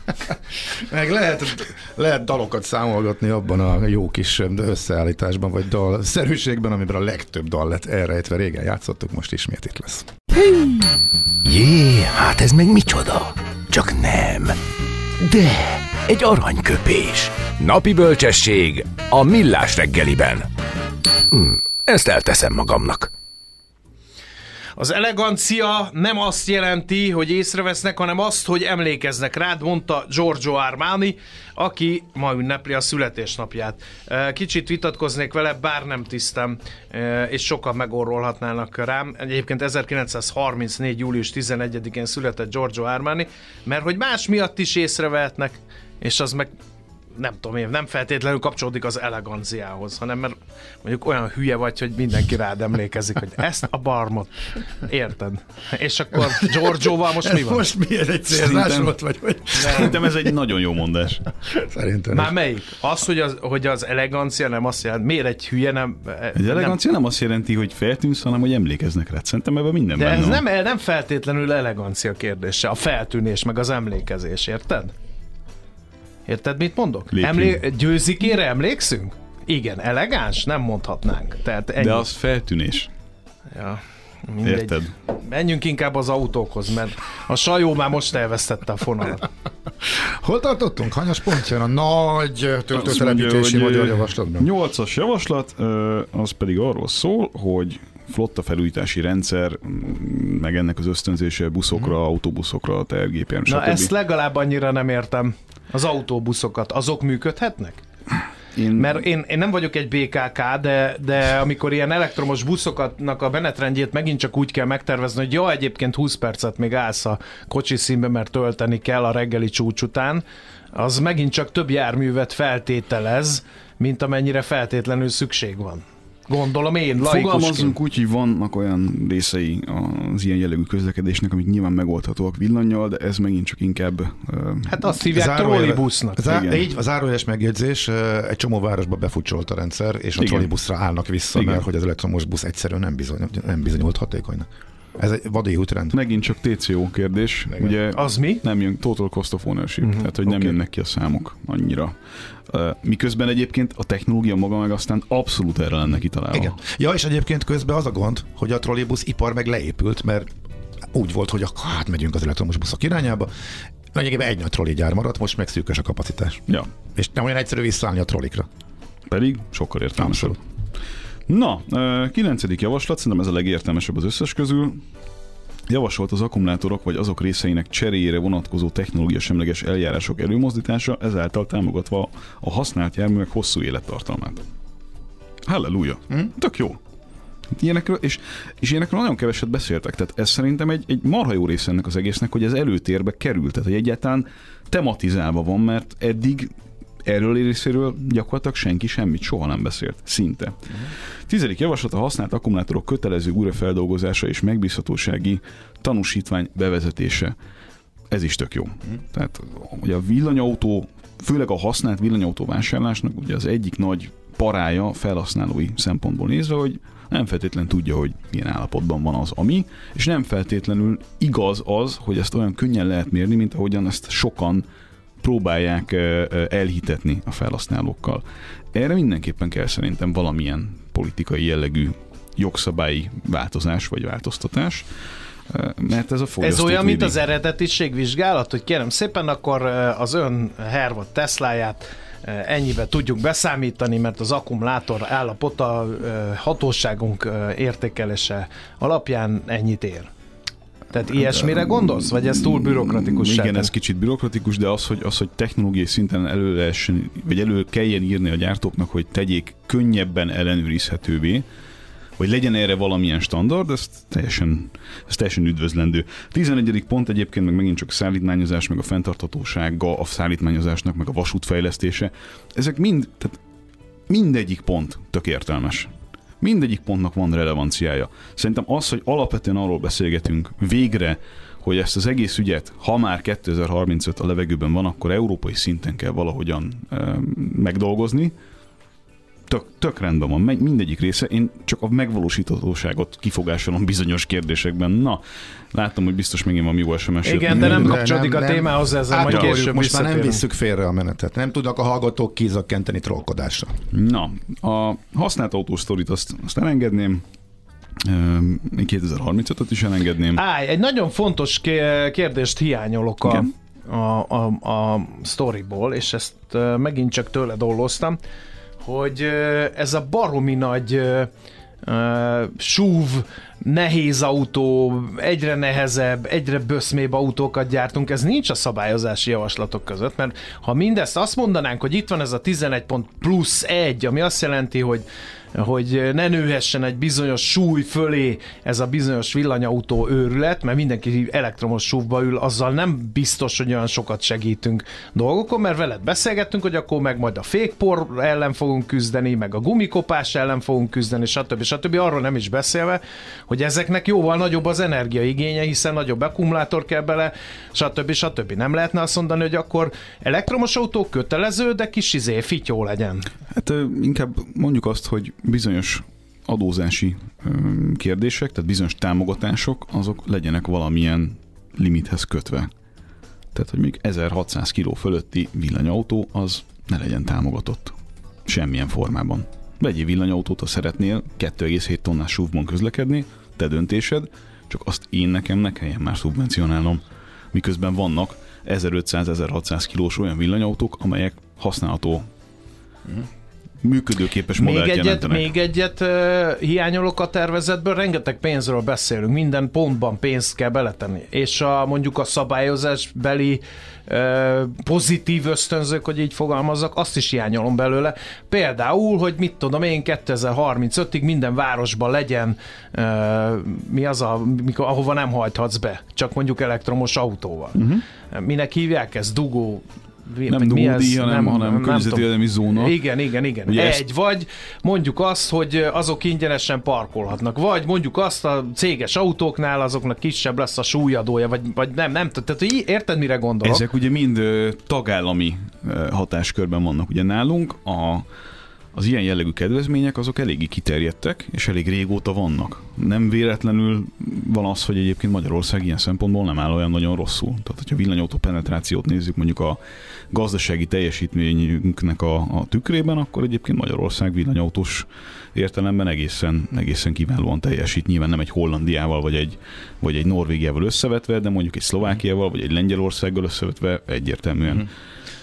Meg lehet, lehet dalokat számolgatni abban a jó kis összeállításban, vagy dalszerűségben, amiben a legtöbb dal lett elrejtve. Régen játszottuk, most ismét itt lesz. Jé, hát ez meg micsoda? Csak nem. De, egy aranyköpés. Napi bölcsesség a Millás reggeliben. Hm, ezt elteszem magamnak. Az elegancia nem azt jelenti, hogy észrevesznek, hanem azt, hogy emlékeznek rád, mondta Giorgio Armani, aki ma ünnepli a születésnapját. Kicsit vitatkoznék vele, bár nem tisztem, és sokan megorrolhatnának rám. Egyébként ezerkilencszázharmincnégy. július tizenegyedikén született Giorgio Armani, mert hogy más miatt is észrevehetnek, és az meg nem tudom én, nem feltétlenül kapcsolódik az eleganciához, hanem mert mondjuk olyan hülye vagy, hogy mindenki rád emlékezik, hogy ezt a barmot, érted? És akkor Giorgioval most mi van? Most mi ez egy célzás volt, vagy hogy? Szerintem ez egy nagyon jó mondás. Szerintem. Már melyik? Az, hogy az, hogy az elegancia nem azt jelenti, miért egy hülye nem... Az elegancia nem, nem azt jelenti, hogy feltűnsz, hanem hogy emlékeznek rá. Szerintem ebben minden De benne ez van. nem, nem feltétlenül elegancia kérdése, a feltűnés, meg az emlékezés, érted? Érted, mit mondok? Emlé- győzikére emlékszünk? Igen, elegáns? Nem mondhatnánk. Tehát ennyi. De az feltűnés. Ja, mindegy. Érted? Menjünk inkább az autókhoz, mert a Sajó már most elvesztette a fonalat. Hol tartottunk? Hanyas pont jön a nagy töltőtelepítési magyar javaslatban? nyolcas javaslat, az pedig arról szól, hogy flotta felújítási rendszer, meg ennek az ösztönzése buszokra, hmm. autóbuszokra, tehergépjármű, Na stb. ezt legalább annyira nem értem. Az autóbuszokat, azok működhetnek? Én... Mert én, én nem vagyok egy bé ká ká, de, de amikor ilyen elektromos buszoknak a menetrendjét megint csak úgy kell megtervezni, hogy jó, egyébként húsz percet még állsz a kocsi színbe, mert tölteni kell a reggeli csúcs után, az megint csak több járművet feltételez, mint amennyire feltétlenül szükség van. Gondolom én, laikusként. Fogalmazzunk úgy, hogy vannak olyan részei az ilyen jellegű közlekedésnek, amik nyilván megoldhatóak villannyal, de ez megint csak inkább... Hát azt hívják trollibusznak. Zá- így a zárójeles megjegyzés, egy csomó városba befutcsolt a rendszer, és a trollibuszra állnak vissza, igen. Mert hogy az elektromos busz egyszerűen nem, bizony, nem bizonyult hatékonynak. Ez egy vadi útrend. Megint csak té cé ó kérdés. Ugye az mi? Nem jön, Total Cost of Ownership, uh-huh. tehát hogy nem okay. jönnek ki a számok annyira. Uh, miközben egyébként a technológia maga meg aztán abszolút erre lenne kitalálva. Igen. Ja, és egyébként közben az a gond, hogy a trollibusz ipar meg leépült, mert úgy volt, hogy akkor hát megyünk az elektromos buszok irányába. Nagyjából egy nagy trolligyár maradt, most meg szűkös a kapacitás. Ja. És nem olyan egyszerű visszaállni a trollikra. Pedig sokkal értelmesebb. Na, kilencedik javaslat, szerintem ez a legértelmesebb az összes közül. Javasolt az akkumulátorok vagy azok részeinek cseréjére vonatkozó technológiasemleges eljárások előmozdítása, ezáltal támogatva a használt járművek hosszú élettartalmát. Halleluja! Hm? Tök jó! Ilyenekről, és, és ilyenekről nagyon keveset beszéltek, tehát ez szerintem egy, egy marha jó része ennek az egésznek, hogy ez előtérbe került, tehát hogy egyáltalán tematizálva van, mert eddig erről részéről gyakorlatilag senki semmit soha nem beszélt. Szinte. Uh-huh. Tizedik javaslat a használt akkumulátorok kötelező újrafeldolgozása és megbízhatósági tanúsítvány bevezetése. Ez is tök jó. Uh-huh. Tehát ugye a villanyautó, főleg a használt villanyautó vásárlásnak ugye az egyik nagy parája felhasználói szempontból nézve, hogy nem feltétlenül tudja, hogy milyen állapotban van az ami, és nem feltétlenül igaz az, hogy ezt olyan könnyen lehet mérni, mint ahogyan ezt sokan próbálják elhitetni a felhasználókkal. Erre mindenképpen kell szerintem valamilyen politikai jellegű jogszabályi változás vagy változtatás, mert ez a fogyasztót Ez olyan, védi. mint az eredetiségvizsgálat, hogy kérem szépen, akkor az ön Hervad Tesláját ennyibe tudjuk beszámítani, mert az akkumulátor állapota hatóságunk értékelése alapján ennyit ér. Tehát ilyesmire gondolsz? Vagy ez túl bürokratikus? Igen, ez kicsit bürokratikus, de az, hogy, az, hogy technológiai szinten elő lehessen, vagy elő kelljen írni a gyártóknak, hogy tegyék könnyebben ellenőrizhetővé, vagy legyen erre valamilyen standard, ez teljesen, ez teljesen üdvözlendő. tizenegyedik pont egyébként meg megint csak a szállítmányozás, meg a fenntarthatósága a szállítmányozásnak, meg a vasútfejlesztése. Ezek mind, tehát mindegyik pont tök értelmes. Mindegyik pontnak van relevanciája. Szerintem az, hogy alapvetően arról beszélgetünk végre, hogy ezt az egész ügyet, ha már kétezer-harmincöt a levegőben van, akkor európai szinten kell valahogyan e, megdolgozni. Tök, tök rendben van, mindegyik része. Én csak a megvalósíthatóságot kifogásolom bizonyos kérdésekben. Na, láttam, hogy biztos megint van jó es em es. Igen, de nem kapcsolódik a témához ezzel, majd később most már nem visszük félre a menetet. Nem tudnak a hallgatók kizökkenteni trollkodásra. Na, a használt autósztorit azt, azt elengedném. Én kétezer-harmincötöt is elengedném. Állj, egy nagyon fontos kérdést hiányolok a, a, a, a sztoriból, és ezt megint csak tőled olloztam, hogy ez a baromi nagy Uh, súv, nehéz autó, egyre nehezebb, egyre böszmébb autókat gyártunk, ez nincs a szabályozási javaslatok között, mert ha mindezt azt mondanánk, hogy itt van ez a tizenegy pont plusz egy, ami azt jelenti, hogy hogy ne nőhessen egy bizonyos súly fölé ez a bizonyos villanyautó őrület, mert mindenki elektromos súvba ül, azzal nem biztos, hogy olyan sokat segítünk dolgokon, mert veled beszélgettünk, hogy akkor meg majd a fékpor ellen fogunk küzdeni, meg a gumikopás ellen fogunk küzdeni, stb. stb. Arról nem is beszélve, hogy ezeknek jóval nagyobb az energiaigénye, hiszen nagyobb akkumulátor kell bele, stb. stb. Nem lehetne azt mondani, hogy akkor elektromos autó kötelező, de kis izé, fityó legyen. Hát inkább mondjuk azt, hogy bizonyos adózási kérdések, tehát bizonyos támogatások, azok legyenek valamilyen limithez kötve. Tehát, hogy még ezerhatszáz kiló fölötti villanyautó, az ne legyen támogatott. Semmilyen formában. Vegyél villanyautót, ha szeretnél kettő egész hét tonnás súvban közlekedni, te döntésed, csak azt én nekem ne kelljen már szubvencionálnom. Miközben vannak ezerötszáz-ezerhatszáz kilós olyan villanyautók, amelyek használható mm. működőképes modellt még egyet, jelentenek. Még egyet uh, hiányolok a tervezetből, rengeteg pénzről beszélünk, minden pontban pénzt kell beletenni, és a, mondjuk a szabályozásbeli uh, pozitív ösztönzők, hogy így fogalmazzak, azt is hiányolom belőle. Például, hogy mit tudom én, kétezer-harmincötig minden városban legyen uh, mi az, a, mikor, ahova nem hajthatsz be, csak mondjuk elektromos autóval. Uh-huh. Minek hívják ezt? Dugó? Nem dugódíj, hanem, hanem környezetvédelmi zóna. Igen, igen, igen. Ugye Egy, ezt... vagy mondjuk azt, hogy azok ingyenesen parkolhatnak, vagy mondjuk azt a céges autóknál azoknak kisebb lesz a súlyadója, vagy, vagy nem, nem. Tehát érted, mire gondolok? Ezek ugye mind uh, tagállami uh, hatáskörben vannak. Ugye nálunk a az ilyen jellegű kedvezmények azok eléggé kiterjedtek, és elég régóta vannak. Nem véletlenül van az, hogy egyébként Magyarország ilyen szempontból nem áll olyan nagyon rosszul. Tehát, hogyha villanyautó penetrációt nézzük mondjuk a gazdasági teljesítményünknek a, a tükrében, akkor egyébként Magyarország villanyautós értelemben egészen, egészen kiválóan teljesít. Nyilván nem egy Hollandiával, vagy egy, vagy egy Norvégiával összevetve, de mondjuk egy Szlovákiával, vagy egy Lengyelországgal összevetve egyértelműen. Mm.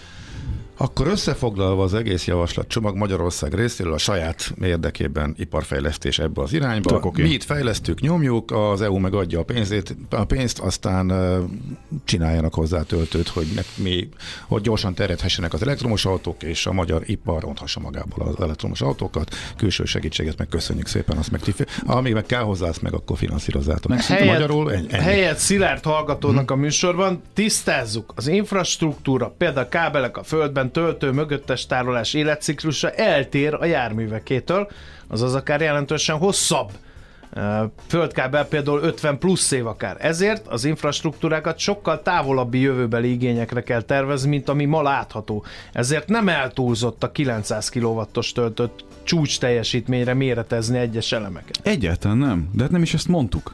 Akkor összefoglalva az egész javaslatcsomag Magyarország részéről a saját érdekében iparfejlesztés ebbe az irányba. Tök, okay. Mi itt fejlesztjük, nyomjuk, az é u megadja a pénzét, a pénzt, aztán uh, csináljanak hozzá töltőt, hogy, mi, hogy gyorsan terjedhessenek az elektromos autók, és a magyar ipar ronthassa magából az elektromos autókat. Külső segítséget meg köszönjük szépen, azt meg ti, amíg meg kell hozzá, azt meg akkor finanszírozzátok. Helyet, magyarul, ennyi. helyet Szilárd hallgatónak hmm. a műsorban tisztázzuk az infrastruktúra, például kábelek a földben, töltő, mögöttes tárolás életciklusa eltér a járművekétől, azaz akár jelentősen hosszabb. Földkábel például ötven plusz év akár. Ezért az infrastruktúrákat sokkal távolabbi jövőbeli igényekre kell tervezni, mint ami ma látható. Ezért nem eltúlzott a kilencszáz kilowattos töltött csúcs teljesítményre méretezni egyes elemeket. Egyáltalán nem, de hát nem is ezt mondtuk.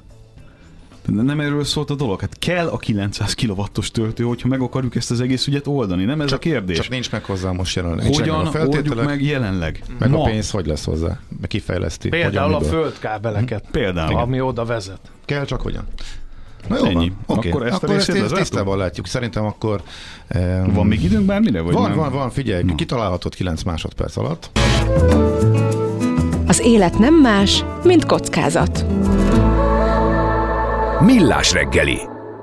Nem erről szólt a dolog. Hát kell a kilencszáz kilowattos töltő, hogyha meg akarjuk ezt az egész ügyet oldani. Nem ez csak, a kérdés. Csak nincs meg hozzá most jelenleg. Hogyan oldjuk meg jelenleg? Meg Ma. a pénz hogy lesz hozzá? Meg kifejleszti? Például hogyan, a földkábeleket, Például. ami oda vezet. Kell csak hogyan? Na jó, ennyi. Okay. Akkor ezt, akkor ezt, ezt tisztában látjuk. Szerintem akkor... Um, van még időnk bármire? Vagy van, nem? van, van. Figyelj, no. Kitalálhatod kilenc másodperc alatt. Az élet nem más, mint kockázat. Millás reggeli.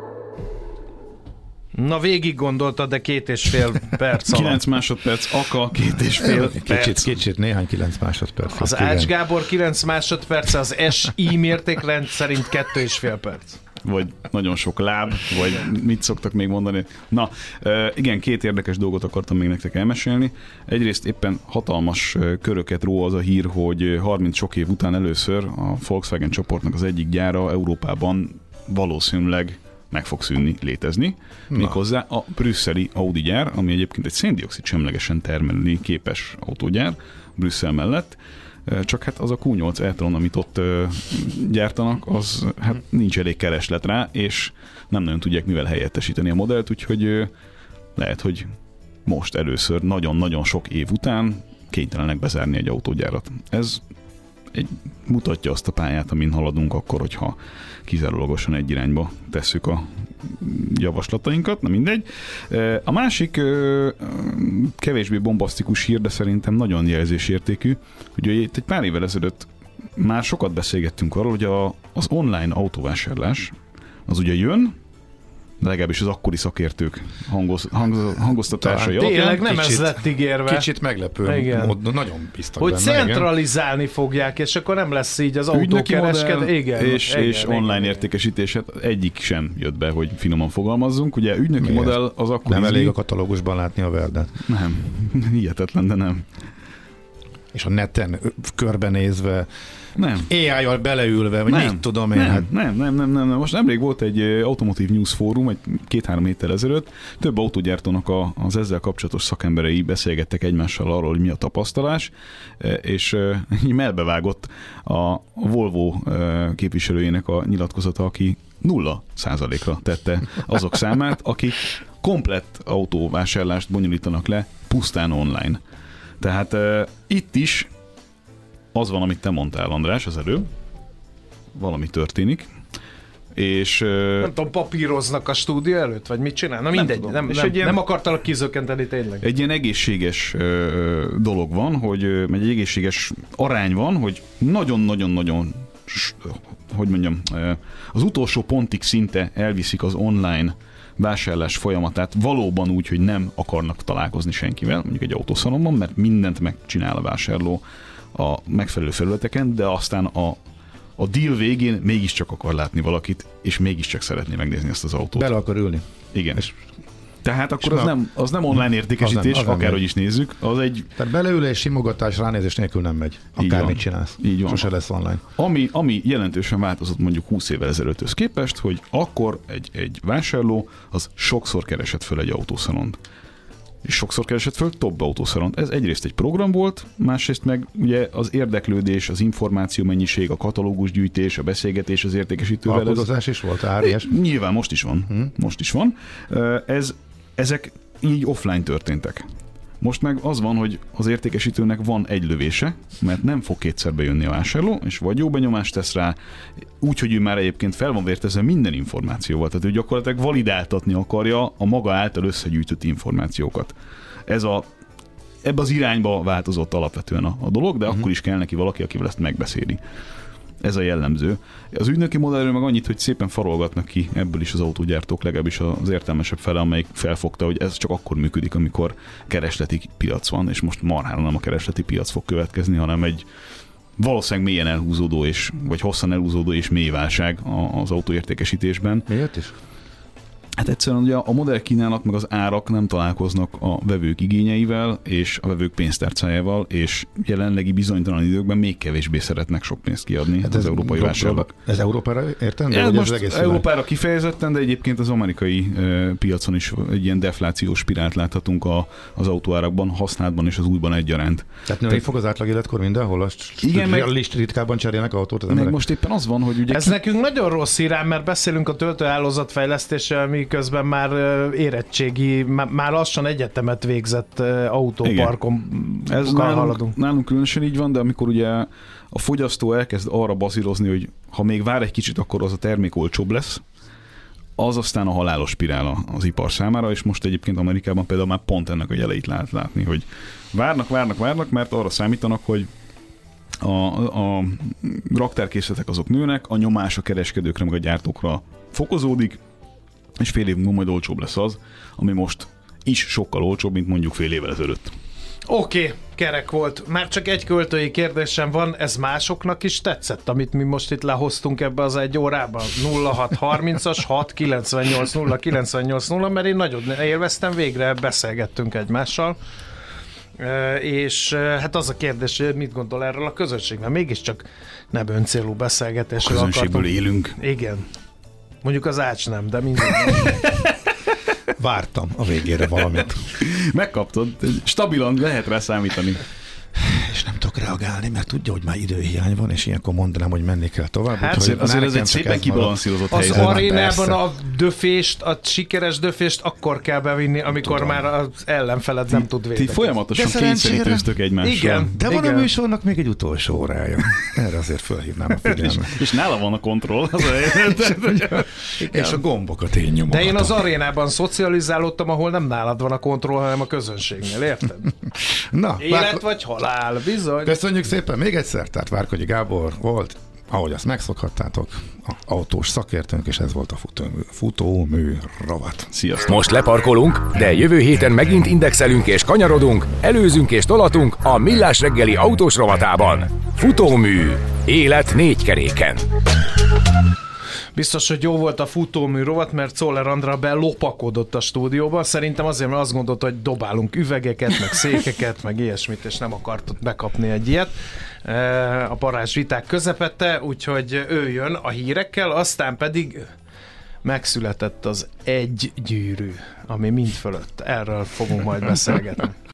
Na végig gondoltad, de két és fél perc alatt. kilenc másodperc, aka, két és fél kicsit, perc. Kicsit, néhány kilenc másodperc. Az Ács Gábor kilenc másodperc, az es i mértékrend szerint kettő és fél perc. Vagy nagyon sok láb, vagy mit szoktak még mondani. Na, igen, két érdekes dolgot akartam még nektek elmesélni. Egyrészt éppen hatalmas köröket ró az a hír, hogy harminc sok év után először a Volkswagen csoportnak az egyik gyára Európában valószínűleg meg fog szűnni, létezni. Na. Méghozzá a brüsszeli Audi gyár, ami egyébként egy széndioxid semlegesen termelni képes autógyár Brüsszel mellett. Csak hát az a kú nyolc e-tron, amit ott gyártanak, az hát nincs elég kereslet rá, és nem nagyon tudják mivel helyettesíteni a modellt, úgyhogy lehet, hogy most először nagyon-nagyon sok év után kénytelenek bezárni egy autógyárat. Ez egy, mutatja azt a pályát, amin haladunk akkor, hogyha kizárólagosan egy irányba tesszük a javaslatainkat, na mindegy. A másik kevésbé bombasztikus hír, de szerintem nagyon jelzésértékű, hogy itt egy pár évvel ezelőtt már sokat beszélgettünk arról, hogy a, az online autóvásárlás az ugye jön, de legalábbis az akkori szakértők hangoz, hangoz, hangoztatásai alapján. Tényleg nem kicsit, ez lett ígérve. Kicsit meglepő igen. módon, nagyon biztos hogy benne. centralizálni igen. fogják, és akkor nem lesz így az autókereskedő. Igen, és, igen, és igen, online igen. értékesítéset egyik sem jött be, hogy finoman fogalmazzunk. Ugye ügynöki Miért? modell az akkor Nem izgi... elég a katalógusban látni a Verdet. Nem, hihetetlen, de nem. És a neten körbenézve, Nem. á í-jal beleülve, vagy nem, mit tudom én. Nem, hát... nem, nem, nem, nem, nem. Most nemrég volt egy Automotive News fórum, egy két-három héttel ezelőtt. Több autógyártónak a, az ezzel kapcsolatos szakemberei beszélgettek egymással arról, hogy mi a tapasztalás, és így melbevágott a Volvo képviselőjének a nyilatkozata, aki nulla százalékra tette azok számát, akik komplett autóvásárlást bonyolítanak le pusztán online. Tehát uh, itt is az van, amit te mondtál, András, az előbb. Valami történik. És... Uh, nem tudom, papíroznak a stúdió előtt, vagy mit csinál? Na mindegy, nem, nem, nem, ilyen, nem akartalak kizökkenteni tényleg. Egy ilyen egészséges uh, dolog van, hogy uh, egy egészséges arány van, hogy nagyon-nagyon-nagyon hogy mondjam, uh, az utolsó pontig szinte elviszik az online vásárlás folyamatát valóban úgy, hogy nem akarnak találkozni senkivel, mondjuk egy autószalonban, mert mindent megcsinál a vásárló a megfelelő felületeken, de aztán a, a deal végén mégiscsak akar látni valakit, és mégiscsak szeretné megnézni ezt az autót. Bele akar ülni. Igen. És Tehát akkor az nem, az nem online értékesítés, az nem, az akárhogy is nézzük, az egy... Tehát beleülés, simogatás, ránézés nélkül nem megy. Akármit csinálsz. Így van. Sose lesz online. Ami, ami jelentősen változott mondjuk húsz évvel ezelőtthöz képest, hogy akkor egy, egy vásárló az sokszor keresett föl egy autószalont. És sokszor keresett föl több autószalont. Ez egyrészt egy program volt, másrészt meg ugye az érdeklődés, az információ mennyiség, a katalógusgyűjtés, a beszélgetés az értékesítővel. Alkudozás is volt, áriás? Nyilván most is van. Hmm. Most is van. Ez, ezek így offline történtek. Most meg az van, hogy az értékesítőnek van egy lövése, mert nem fog kétszer bejönni a vásárló, és vagy jó benyomást tesz rá, úgy, hogy ő már egyébként fel van vértezve minden információval, tehát ő gyakorlatilag validáltatni akarja a maga által összegyűjtött információkat. Ez a, ebbe az irányba változott alapvetően a, a dolog, de uh-huh. akkor is kell neki valaki, akivel ezt megbeszéli. Ez a jellemző. Az ügynöki modellről meg annyit, hogy szépen farolgatnak ki ebből is az autógyártók, legalábbis az értelmesebb fele, amelyik felfogta, hogy ez csak akkor működik, amikor keresleti piac van, és most marhára nem a keresleti piac fog következni, hanem egy valószínűleg mélyen elhúzódó, és, vagy hosszan elhúzódó és mély válság az autóértékesítésben. Miért is? Hát egyszerűen ugye a modell kínálat meg az árak nem találkoznak a vevők igényeivel és a vevők pénztárcájával, és jelenlegi bizonytalan időkben még kevésbé szeretnek sok pénzt kiadni hát az európai vásárlók. Ez Európára értendő? Ez vagy most ez egész Európára kifejezetten, de egyébként az amerikai e, piacon is egy ilyen deflációs spirált láthatunk a, az autóárakban, használatban és az újban egyaránt. Tehát nőni fog az átlag életkor mindenhol? Azt igen, meg, ritkában cserélnek autót az meg emberek? most éppen az van, hogy ugye... Ez ki... nekünk nagyon rossz irán, mert beszélünk a töltőhálózat fejlesztéssel, miközben már érettségi, már lassan egyetemet végzett autóparkon ez nálunk, nálunk különösen így van, de amikor ugye a fogyasztó elkezd arra bazírozni, hogy ha még vár egy kicsit, akkor az a termék olcsóbb lesz, az aztán a halálos spirál az ipar számára, és most egyébként Amerikában például már pont ennek a jeleit lehet látni, hogy várnak, várnak, várnak, mert arra számítanak, hogy a, a raktárkészletek azok nőnek, a nyomás a kereskedőkre meg a gyártókra fokozódik, és fél év múlva majd olcsóbb lesz az, ami most is sokkal olcsóbb, mint mondjuk fél évvel ezelőtt. Oké, okay, kerek volt. Már csak egy költői kérdésem van, ez másoknak is tetszett, amit mi most itt lehoztunk ebbe az egy órában? nulla hat harmincas hat kilencvennyolc nulla kilencvennyolc nulla, mert én nagyon élveztem, végre beszélgettünk egymással. És hát az a kérdés, hogy mit gondol erről a közönség, mert mégiscsak nem öncélú beszélgetésről akartunk. Közönségből élünk. Igen. Mondjuk az Ács nem, de minden. Vártam a végére valamit. Megkaptad. Stabilan lehet rá számítani. És nem tudok rá reagálni, mert tudja, hogy már időhiány van, és ilyenkor mondanám, hogy menni kell tovább. Hát úgyhogy azért ez nekem egy csak szépen ez kibalanszírozott Az helyzet. arénában persze. a döfést, a sikeres döfést akkor kell bevinni, amikor Tudom. már az ellenfeled nem tud Ti védekezni. folyamatosan De szerencsére- kényszerítőztök egymással. Igen. De van Igen. a műsornak még egy utolsó órája. Erre azért fölhívnám a És, figyelmet. és nála van a kontroll. Az a helyzet. És a gombokat én nyomogatom. De én az arénában szocializálódtam, ahol nem nálad van a kontroll, hanem a közönségnél, érted? Na, Élet Várko- vagy halál, bizony. Köszönjük szépen még egyszer, tehát Várkonyi Gábor volt, ahogy azt megszokhattátok, a autós szakértőnk, és ez volt a futómű, futómű rovat. Sziasztok. Most leparkolunk, de jövő héten megint indexelünk és kanyarodunk, előzünk és tolatunk a Millás reggeli autós rovatában. Futómű. Élet négy keréken. Biztos, hogy jó volt a futómű rovat, mert Czoller Andra belopakodott a stúdióba. Szerintem azért, mert azt gondolta, hogy dobálunk üvegeket, meg székeket, meg ilyesmit, és nem akartott bekapni egy ilyet a parázs viták közepette, úgyhogy ő jön a hírekkel, aztán pedig megszületett az egy gyűrű, ami mind fölött. Erről fogunk majd beszélgetni.